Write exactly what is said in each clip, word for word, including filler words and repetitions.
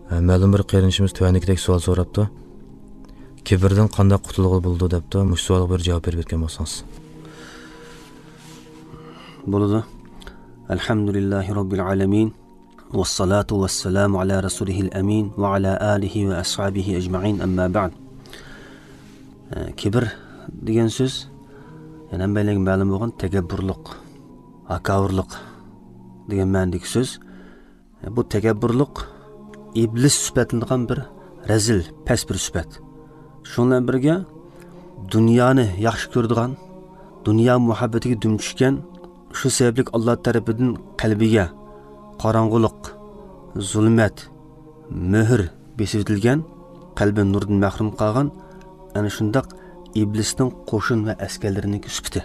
Ma'lum bir qarinishimiz tuvandikdek savol so'rabdi. Kibrdan qanday qutulg'il bo'ldi debdi. Mush savolga bir javob berib o'tgan bo'lsangiz. Bo'ladi. Alhamdulillahi robbil alamin. والصلاة والسلام على رسوله الأمين وعلى آله وأصحابه أجمعين أما بعد. Kibir degan so'z yana hammalarga ma'lum bo'lgan takabburlik, akavurlik degan ma'nodagi so'z. Bu takabburlik iblis sifatlangan bir razil, past bir sifat. Shundan birga dunyoni yaxshi ko'radigan, dunyo muhabbatiga dum tushgan, shu sababli Alloh tarafidan qalbiga qorong'ulik, zulmat, mehr besitilgan, qalbi nurdan mahrum qolgan ana shundaq iblisning qo'shin va askarlarining sifati.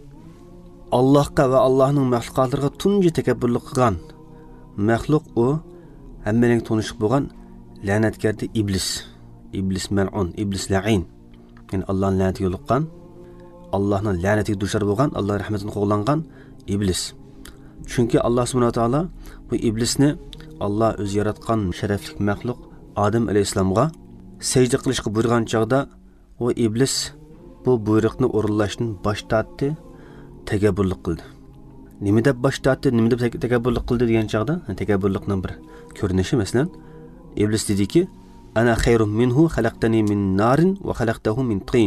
Allohga va Allohning maxluqotlariga tunji takabburlik qilgan maxluq u hammaning to'nishiq bo'lgan la'natgardi iblis. Iblis mal'un, iblis la'in. Yani Allohning la'natiga yo'liqqan, Allohning la'natiga duchor bo'lgan, Alloh rahmatidan qo'g'langan iblis. Chunki Alloh subhanahu va taolo bu iblisni Alloh o'zi yaratgan sharafli maxluq Odam alayhisalomga sajda qilishga buyurgan chog'da o iblis bu buyruqni o'rinlashdan bosh tortdi, takabburlik qildi. Nima deb bosh tortdi, nima deb takabburlik qildi degan chog'da, takabburlikning bir ko'rinishi masalan iblis dediki, ana xayrun minhu xalaqtani min narin va xalaqtahu min tin.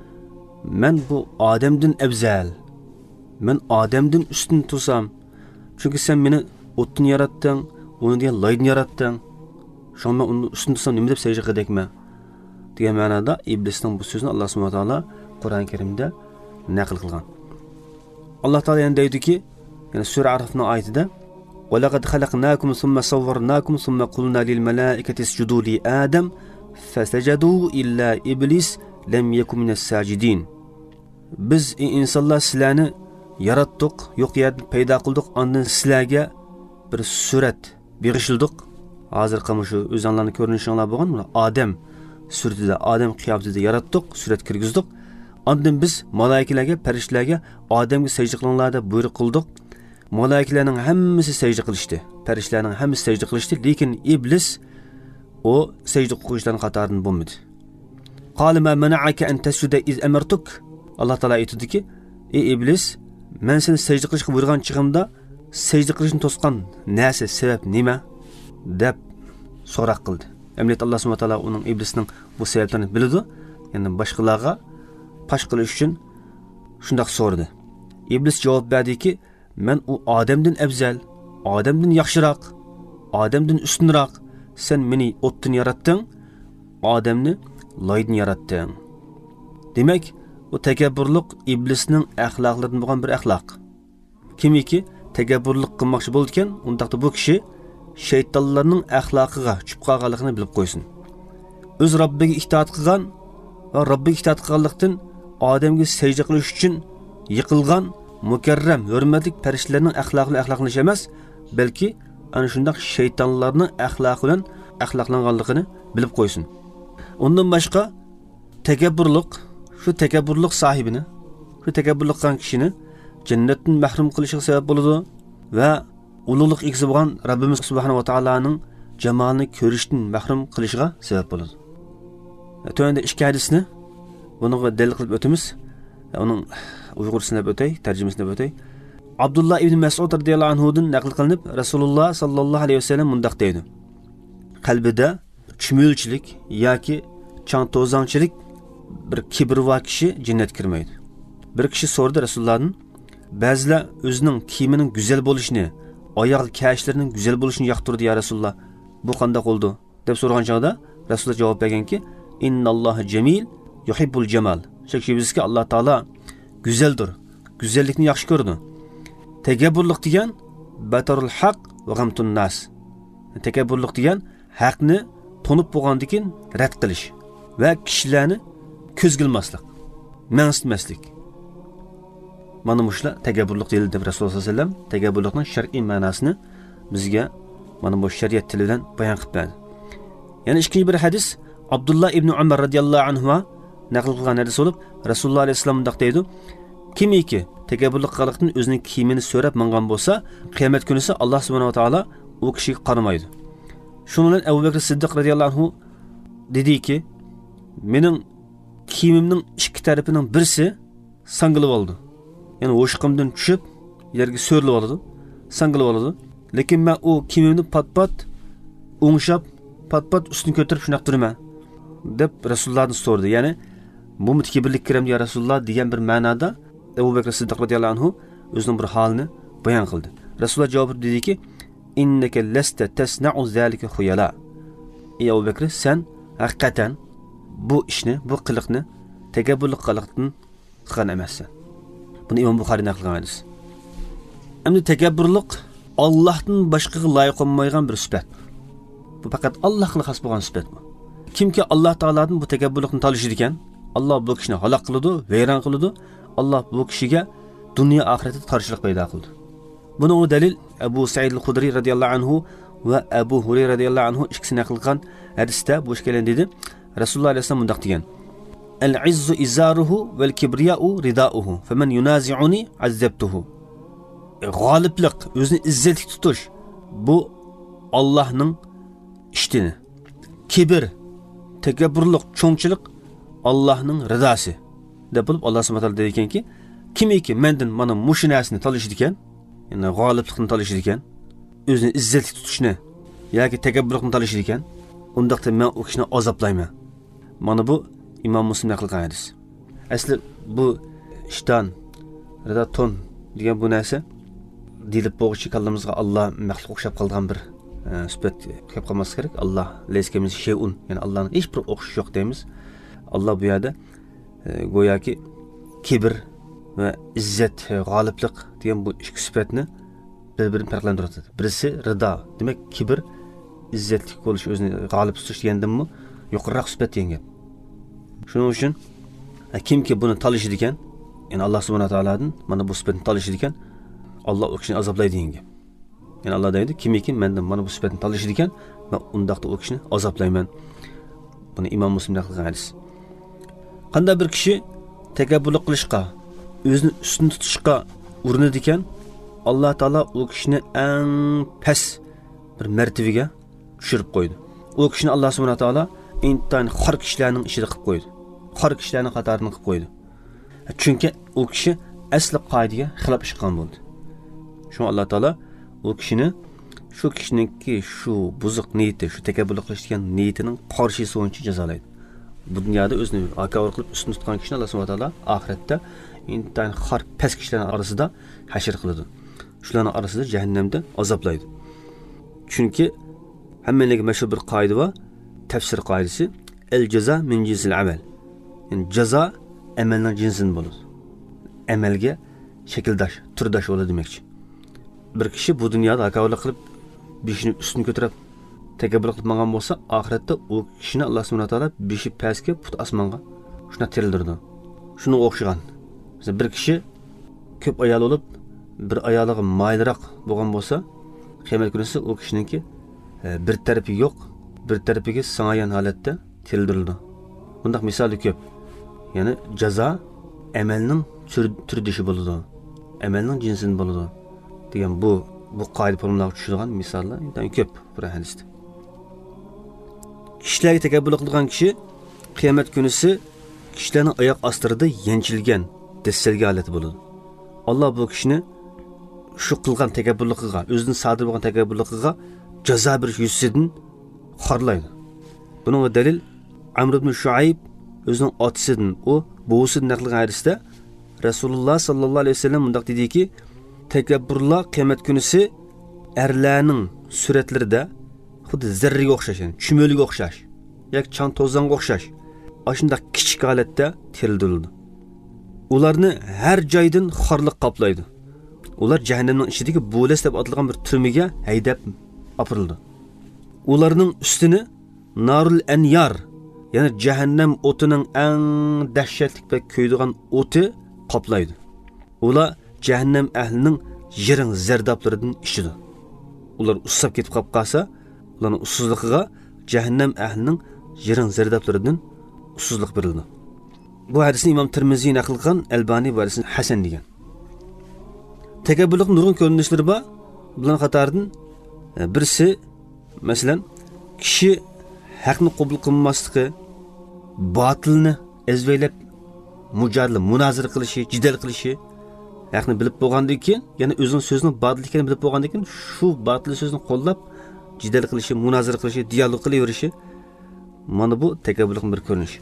Men bu Odamdan afzal. Men Odamdan ustun tursam. Çünkü sen meni o'tdan yaratding, uni degan loydan yaratding. Shundan uni ustun tursam nima deb sajda qildikmi? degan ma'noda iblisning bu so'zini Alloh subhanahu va taolo Qur'on Karimda naql qilgan. Alloh taolo yana deydiki, yani sura Arafning oyatida وَلَقَدْ خَلَقْنَاكُمْ ثُمَّ صَوَّرْنَاكُمْ ثُمَّ قُلْنَا لِلْمَلَائِكَةِ اسْجُدُوا لِآدَمَ فَسَجَدُوا إِلَّا إِبْلِيسَ لَمْ يَكُنْ مِنَ السَّاجِدِينَ. Biz insonlar sizlarni yaratdik, yo'q yerdan paydo qildik, ondan sizlarga bir surat berishildik. Hozir qama shu o'zinglarning ko'rinishinglar bo'lgan, Odam suratida, Odam qiyofatida yaratdik, surat kirgizdik. Ondan biz malaikalarga, farishtalarga Odamga sajda qilinglar deb buyruq qildik. Malaikalarning hammasi sajda qilishdi, farishtalarning hammasi sajda qilishdi, lekin iblis o sajda qilishdan qatoridan bo'lmadi. Qala ma mana'aka an tasjuda iz amartuk. Alloh taolo aytdiki, ey iblis, men seni sajda qilishga buyurgan chig'imda sajda qilishni to'sgan narsa, sabab nima deb so'roq qildi. Emniyet Alloh subhanahu va taolo uning iblisning bu sabablarini biladi. Ya'ni boshqalarga pash qilish uchun shunday so'radi. Iblis javob berdiki, men u Odamdan afzal, Odamdan yaxshiroq, Odamdan ustunroq. Sen meni o'tdan yaratding, Odamni loydan yaratding. Demak, bu takabburlik iblisning axloqlaridan bo'lgan bir axloq. Kimiki takabburlik qilmoqchi bo'lgan, undaqda bu kishi shaytonlarning axloqiga tushib qolganligini bilib qo'ysin. O'z Robbiga itoat qilgan va Robbiga itoat qilganlikdan odamga sajda qilish uchun yiqilgan mukarram, hurmatli farishtalarning axloqini axloqlash emas, balki ana shunday shaytonlarning axloqi bilan axloqlanganligini bilib qo'ysin. Undan boshqa takabburlik şu tekabburlik sahibini, şu tekabburlik qilgan kishini jannatdan mahrum qilishiga sabab bo'ladi va ulug'lik egasi bo'lgan Rabbimiz subhanahu va taolaning jamolini ko'rishdan mahrum qilishiga sabab bo'ladi. To'yinda ikki hadisni bunga dalil qilib o'tamiz. Uning Uyg'ursini deb o'tay, tarjimasini deb o'tay. Abdullah ibn Mas'ud radhiyallohu anhu dan naql qilinib, Rasululloh sallallohu alayhi vasallam mundaq deydi: qalbida chumulchilik yoki chang to'zonchilik bir kibrva kishi jannat kirmaydi. Bir kishi so'radi Rasulullohdan, ba'zilar o'zining kiyimining go'zal bo'lishini, oyoq kiyishlarining go'zal bo'lishini yoqtirdi ya Rasululloh. Bu qanday bo'ldi deb so'ragan chog'da Rasululloh javob berganki, innalloha jamil yuhibbul jamal. Chunki bizga Alloh taolo go'zaldir, go'zallikni yaxshi ko'radi. Takabburlik degan batarul haq va ghamtun nas. Takabburlik degan haqni tonib bo'lgandan keyin rad qilish va kishilarni ko'zgilmaslik, mansitmaslik. Mana mushlar takabburlik deyildi deb Rasululloh sollallohu alayhi vasallam takabburlikning shar'iy ma'nosini bizga mana bu shariat tili bilan bayon qilib berdi. Yana ikkinchi bir hadis Abdullah ibn Umar radhiyallohu anhu naql qilgan hadis bo'lib, Rasululloh alayhi vasallam bunday deydi: kimiki takabburlik qilganlikdan o'zining kiyimini so'rab mangan bo'lsa, qiyomat kunisi Alloh subhanahu va taolo u kishiga qaramaydi. Şunun bilan Abu Bakr Siddiq radhiyallohu anhu dediki, mening kiyimimning ikki tarafining birisi sangilib oldi. Ya'ni o'shqimdan tushib, yerga so'rilib oldi, sangilib oldi. Lekin men o kiyimimni pat-pat o'ngshab, pat-pat ustini ko'tarib shunaq turaman deb Rasulullohdan so'radi. Ya'ni bu mutkibirlik kiram ya Rasululloh degan bir ma'noda Abu Bakr Siddiq radhiyallohu anhu o'zining bir holini bayon qildi. Rasululloh javob dediki, innaka lasta tasna'u zalika khuyala. Ey Abu Bakr, sen haqiqatan bu ishni, bu qiliqni takabburlik qiliqdan qilgan emassan. Buni Imom Buxoriy naql qilgan hadis. Endi takabburlik Allohdan boshqaga loyiq bo'lmagan bir sifat. Bu faqat Allohga xos bo'lgan sifat bu. Kimki Alloh taoladan bu takabburlikni talishir ekan, Alloh bu kishini halok qiladi, vayron qiladi. Alloh bu kishiga dunyo oxiratda qarshilik paydo qildi. Buning dalil Abu Sa'id al-Khudri radhiyallohu anhu va Abu Hurayra radhiyallohu anhu ikkisi naql qilgan hadisda bu ishkalen dedi. Rasululloh alayhi vasallam mundaq degan: "Al-izzu izaruhu vel kibriya'u ridauhu. Faman yunazi'uni azabtuhu." G'oliblik, o'zini izzatli tutish bu Allohning ishtini. Kibr, takabburlik, cho'ngchilik Allohning ridosi. Deb bilib Alloh subhanahu va taolo dedi ekanki, kimiki mendan mana mush narsani talishdi ekan, ya'ni g'oliblikni talishdi ekan, o'zini izzatli tutishni yoki takabburlikni talishdi ekan, undaqda men u kishini azoblayman. Mana bu Imom Muslim naql qilgan hadis. Asli bu ishton, ridaton degan bu narsa dilib bo'g'ichi kallamizga Alloh maxluq o'xshab qolgan bir sifat kelib qolmasi kerak. Alloh leskamiz shay'un, ya'ni Allohning hech bir o'xshashi yo'q deymiz. Alloh bu yerda go'yoki kibr va izzat, g'oliblik degan bu ikki sifatni bir-birini farqlantiradi. Birisi rido, demak kibr, izzatli bo'lish, o'zini g'olib tutish degandanmi yuqoriroq sifat degan gap. Shuning uchun kimki buni talishidi ekan, ya'ni Alloh subhanahu va taoladan mana bu sifatni talishidi ekan, Alloh u kishini azoblaydi degan gap. Ya'ni Alloh deydi, kimiki mendan mana bu sifatni talishidi ekan, men undaqda u kishini azoblayman. Buni Imom Muslim naql qilgan hadis. Qanday bir kishi takabburlik qilishga, o'zini ustun tutishga urinadi ekan, Alloh taolo u kishini eng past bir martabaga tushirib qo'ydi. U kishini Alloh subhanahu va taolo intan xor kishilarning ishida qilib qo'ydi. Xor kishilarning qatorini qilib qo'ydi. Chunki u kishi asli qoidaga xilof ish qilgan bo'ldi. Shu Alloh taolo u kishini shu kishiningki shu buzuq niyati, shu takabburlik qilishgan niyatining qarshisi bo'yicha jazolaydi. Bu dunyoda o'zini akavr qilib ustun tutgan kishini Alloh subhanahu va taolo oxiratda intan xor past kishilarning orasida hashr qiladi. Shularning orasida jahannamda azoblaydi. Chunki hammalarga mashhur bir qoida bor, tafsir qoidasi: el jazo min jinsil amal. Yani jazo amalning jinsidan bo'ladi. Amalga shakldosh, turdosh bo'ladi demakchi. Bir kishi bu dunyoda haqoratlik qilib, beshini ustun ko'tarib, takabbur qilib mangan bo'lsa, oxiratda u kishini Alloh subhanahu va taolo beshi pastga, put osmonga shuna terildirdi. Shuni o'xshagan. Mesela bir kishi ko'p ayol bo'lib, bir ayoliga mayliroq bo'lgan bo'lsa, qiyomat kunisi u kishiningki bir tarafi yo'q, bir tarafiga sangayan holatda terildirildi. Bunday misol ko'p. Ya'ni jazo amalning turdishi bo'ladi. Amalning jinsidan bo'ladi. degan bu bu qoida formulaga tushadigan misollar intan ko'p Qur'on hadisda. Kishilarga takabbur qilgan kishi qiyomat kunisi kishilarning oyoq ostida yanchilgan, dassalga holati bo'ladi. Alloh bu kishini shu qilgan takabburligiga, o'zining sodir bo'lgan takabburligiga jazo berish yuzidan xorlaydi. Buning dalil Amr ibn Shuayb o'zining otasidan, u buvisidan naql qilgan hadisda Rasululloh sallallohu alayhi vasallam mundaq dediki, takabburlar qiyomat kunisi erlarning suratlarida xuddi zarraga o'xshash, yani chumoliga o'xshash, yoki chang to'zonga o'xshash, ashunda kichik holatda terildirildi. Ularni har joydan xorliq qoplaydi. Ular jahannamning ichidagi bo'las deb atalgan bir turmaga haydab opirildi. Ularning ustini narul anyar, ya'ni jahannam o'tining eng dahshatli va kuydigan o'ti qoplaydi. Ular jahannam ahlining yiring zardoblaridan ishidi. Ular usab ketib qolib qolsa, ularning ussizligiga jahannam ahlining yiring zardoblaridan ussizlik berildi. Bu hadisni Imom Tirmiziy naql qilgan, Albani bu hadisni hasan degan. Takabburlikning nurg'un ko'rinishlari bor. Bular qatoridan birisi, masalan, kishi haqni qabul qilmasligi, botilni ezvaylab mujadala, munozara qilishi, jidal qilishi, haqni bilib bo'lgandan keyin, ya'ni o'zining so'zining botil ekanini bilib bo'lgandan keyin shu botil so'zni qo'llab jidal qilishi, munozara qilishi, dialog qilaverishi, mana bu takabburlikning bir ko'rinishi.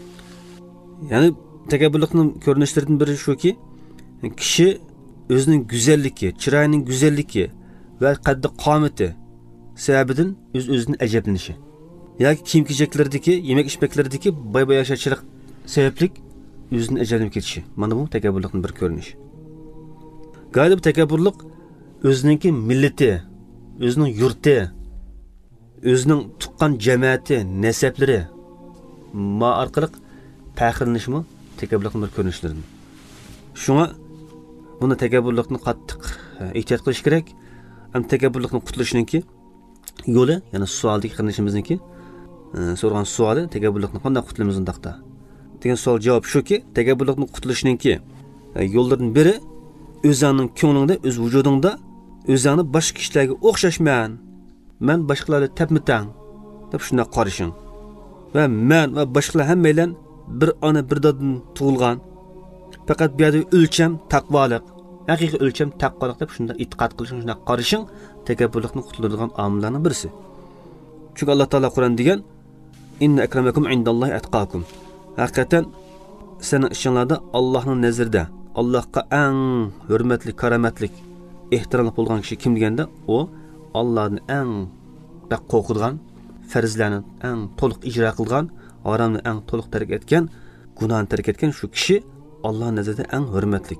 Ya'ni takabburlikning ko'rinishlaridan biri shuki, kishi o'zining go'zalligi, chiroyining go'zalligi va qaddi qomati sababidan o'z-o'zidan ajablanishi. Yoki kiyim-kechaklardagi, yemak-ichmaklaridagi boy-boy yashachilik sababli o'zidan ajablanib ketishi. Mana bu takabburlikning bir ko'rinishi. G'olib takabburlik o'zininki millati, o'zining yurti, o'zining tuqqan jamiyati, nasablari ma orqali faxrlanishmi takabburlikning bir ko'rinishlaridir. Shunga buni takabburlikni qattiq ehtiyot qilish kerak. Ham takabburlikning qutulishiningki yo'li, ya'ni savaldagi qilishimizningki so'rgan savoli takabburlikni qanday qutulamiz undaqda degan savol javob shuki, takabburlikning qutulishiningki yo'llaridan biri o'zingning ko'nglingda, o'z vujudingda o'zingni boshqa kishilarga o'xshashman, men boshqalarga tapmitang deb shunday qarashing. Va men va boshqalar hammaylar bir ona bir doddan tug'ilgan. Faqat bu yerda o'lcham taqvolik, haqiqiy o'lcham taqvolik deb shunda e'tiqod qilishing, shunda qarashing takabburlikni qutuladigan omillarning birisi. Chunki Alloh taolo Qur'on degan: "Inna akramakum indallohi atqakum." Haqiqatan sening ishinglarda Allohning nazarida Allohga eng hurmatli, karomatli, ehtiromli bo'lgan kishi kim deganda, u Allohning eng baq qo'rqadigan, farzlarni eng to'liq ijro qilgan, haromni eng to'liq tark etgan, gunohni tark etgan shu kishi Alloh nazarida eng hurmatli.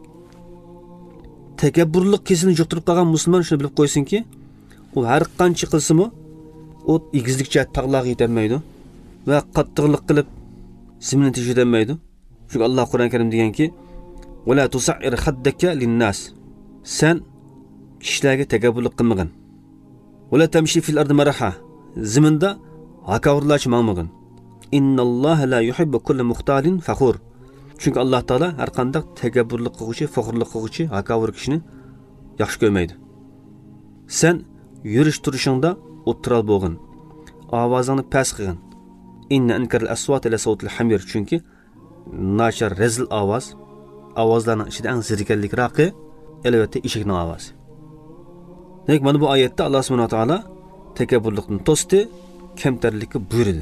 Takabburlik kesilini yuqtirib qolgan musulmon shuni bilib qo'ysinki, u har qancha qilsa-mu, u egizlikcha taqlarga yetolmaydi va qattiqlik qilib zimni teshitolmaydi. Chunki Alloh Qur'on Karim deganki: "Va la tusa'ir khaddaka lin-nas." Sen kishilarga takabburlik qilmagin. "Va la tamshi fil ardi maraha." Ziminda hakavrlarcha mangmagin. "Innalloha la yuhibbu kulla muxtalin fakhur." Chunki Alloh taolo har qanday takabburlik qiluvchi, faxrlik qiluvchi, hakavr kishini yaxshi ko'rmaydi. Sen yurish turishingda o'tiral bo'lgin. Ovozingni past qilgin. Inna ankaral aswat ila sawtil hamir. Chunki nachar rezil ovoz, ovozlarning ichida eng zerikarlikroqi albatta eshikning ovozi. Demak, mana bu oyatda Alloh subhanahu va taolo takabburlikni to'sdi, kamtarlikka buyurdi.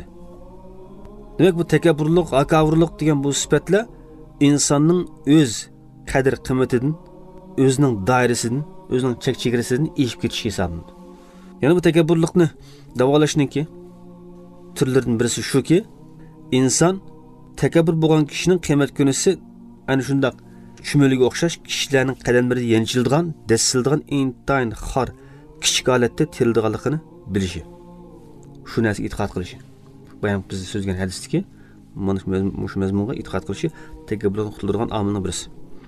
Demak, bu takabburlik, hakavrlik degan bu sifatlar insonning o'z qadr qimmatidan, o'zining doirasidan, o'zining chek-chegarasidan eshib ketishi hisoblanadi. Ya'ni bu takabburlikni davolashninki turlaridan birisi shuki, inson takabbur bo'lgan kishining qiyomat kunisi ana shunday chumoliga o'xshash kishilarning qadamlarida yanchildigan, dasildigan intayin xor kichik holatda tirildiganligini bilishi. Shu narsaga e'tiqod qilishi. Bayan biz so'zgan hadisdagi mana shu mazmunga e'tiqod qilishi takabburlikni qutuladigan omilning birisi.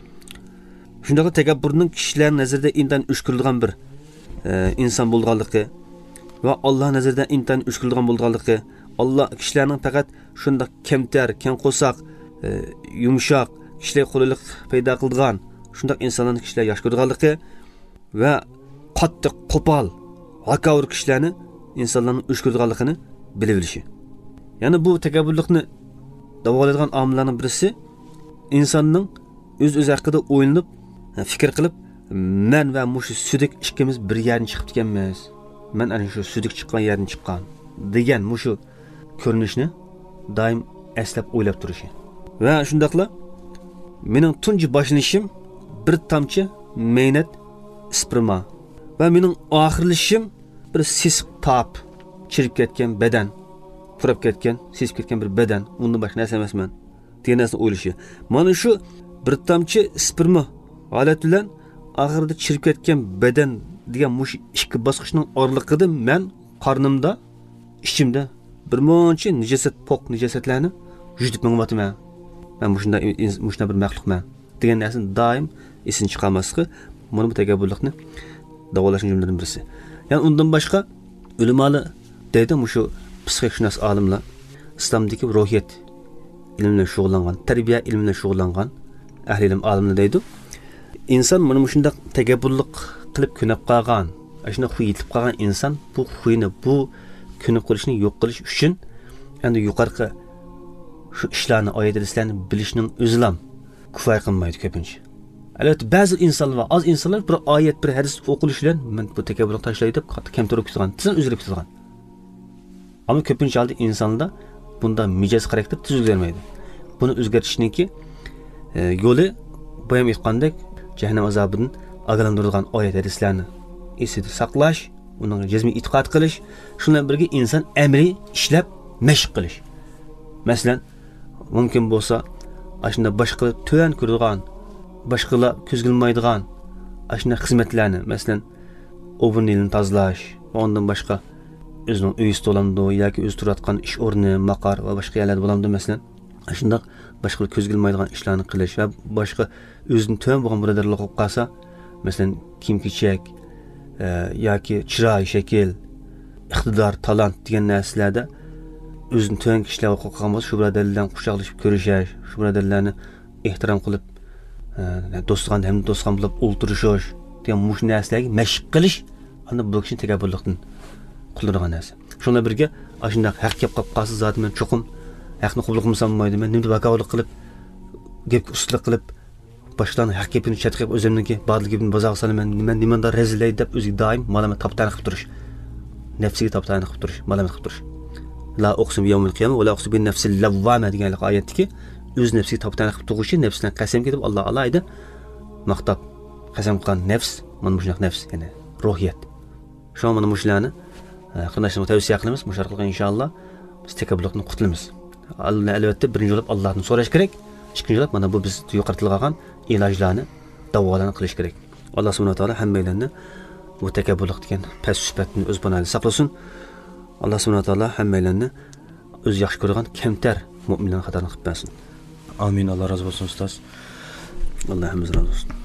Shundaqla takabburning kishilar nazarida intan o'shkirilgan bir e, inson bo'lganligi va Alloh nazarida intan o'shkirilgan bo'lganligi, Alloh kishilarning faqat shunday kamtar, keng qo'soq, e, yumshoq, kishilar qo'lilik paydo qilgan, shunday insonlarni kishilar yaxshi ko'rganligi va qattiq qo'pol, hakavr kishilarni insonlarning o'shkirilganligini bilib bilishi. Ya'ni bu takabburlikni davolaydigan omillarning birisi insonning o'z-o'zi haqida o'ylanib, fikr qilib, men va mushu sudik ikkimiz bir yerdan chiqib ekanmiz. Men ana shu sudik chiqqan yerdan chiqqan degan mushu ko'rinishni doim eslab o'ylab turishi. Va shundaqla mening tunji boshlanishim bir tomchi mehnat isprima va mening oxirlashim bir sisiq top, chirib ketgan badan, qurab ketgan, sesib ketgan bir badan, undan boshqa narsa emasman degan narsani o'ylashi. Mana shu bir tomchi isprima holat bilan oxirida chirib ketgan badan degan mush ikki bosqichning oralig'ida men qornimda, ichimda bir muncha nijosat, poq nijosatlarni yutib mengmotaman. Men mushunda mushunda bir maxluqman degan narsani doim esini chiqarmasligi mana bu takabburlikni davolashning jumlaridan birisi. Ya'ni undan boshqa ulamolar deydi, mushu psixik olimlar islomdagi ruhiyat ilmi bilan shug'ullangan, tarbiya ilmi bilan shug'ullangan ahli ilm olimlar deydi. İnsan mana shunday takabburlik qilib ko'nab qolgan, shunday xuy yetib qolgan inson bu xuyni, bu ko'nib qolishni yo'q qilish uchun endi yuqorqi shu ishlarni, oyat hadislarni bilishning o'zilam kifoya qilmaydi ko'pincha. Albatta ba'zi insonlar, oz insonlar bir oyat, bir hadis o'qilishi bilan men bu takabburni tashlaydi deb kamtarib ketgan, tizim uzilib ketgan. Ammo ko'pincha holda insonda bunda mijoz xarakter tuzilmaydi. Buni o'zgartishniki e, yo'li boyam aytgandek jahannam azobidan ogohlantirilgan oyat hadislarni esida saqlash, uning jazmiy e'tiqod qilish, shundan birga inson amaliy ishlab mashq qilish. Masalan, mumkin bo'lsa, ashunda boshqa to'yan ko'radigan, boshqalar ko'zgilmaydigan ashuna xizmatlarni, masalan, o'rnini tozalash, ondan boshqa o'zining uyisi bo'lamdi yoki o'zi turadigan ish o'rni, maqar va boshqa yerlarda bo'lamdi, masalan, ashunda boshqa ko'zgilmaydigan ishlarni qilish va boshqa o'zini to'yan bo'lgan birodarlar qilib qolsa, masalan, kiyim-kechak yoki chiroy, shakl, iqtidor, talant degan narsalarda o'zini to'yan kishilar qo'rqgan bo'lsa, shu birodarlardan quchoqlashib ko'rishish, shu birodarlarni ehtirom qilib, do'stgan ham do'stgan bo'lib o'ltirish degan mush narsalarga mashq qilish, ana bu kishini takabburlikdan qutuladigan narsa. Shunga birga, ashunday haq gap qilib qolsa, zot men cho'qim haqni qabul qilmasam bo'lmaydi. Men nimda vakovatlik qilib, gapga ustulik qilib, boshlarni haq gapini chatqib o'zimniki bodil gapini bozaq salaman, men nimanda rezilay deb o'ziga doim malamat toptani qilib turish. Nafsiga toptani qilib turish, malamat qilib turish. La uqsim yawmil qiyamah va la uqsim bin nafsil lawwama degan oyatdagi o'z nafsiga toptani qilib turishi, nafsdan qasam ketib Alloh alayda maqtab qasam qilgan nafs, mana bu shunday nafs, ya'ni ruhiyat. Shu mana bu ishlarni qilishni tavsiya qilamiz. Mushar qilgan inshaalloh biz takabburlikdan qutulamiz. Albatta birinchi bo'lib Allohdan so'rash kerak. Ikkinchi bo'lib mana bu biz yo'qotilgan ilojlarni davolarni qilish kerak. Alloh subhanahu va taolo hammalarni bu takabburlik degan past sifatni o'z panahida saqlasin. Alloh subhanahu va taolo hammalarni o'z yaxshi ko'rgan kamtar mu'minlarning qatoridan qilib bersin. Amin. Alloh rozi bo'lsin ustoz. Allohimiz rozi bo'lsin.